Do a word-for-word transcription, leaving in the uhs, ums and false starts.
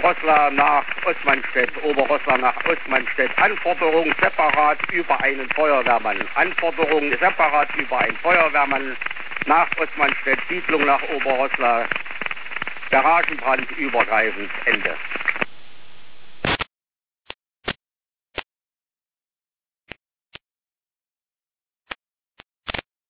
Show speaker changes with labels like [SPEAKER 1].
[SPEAKER 1] Oberrosslar nach Ostmannstedt, Oberrosslar nach Ostmannstedt. Anforderung separat über einen Feuerwehrmann. Anforderung separat über einen Feuerwehrmann nach Ostmannstedt, Siedlung nach Oberrosslar. Garagenbrand übergreifend. Ende.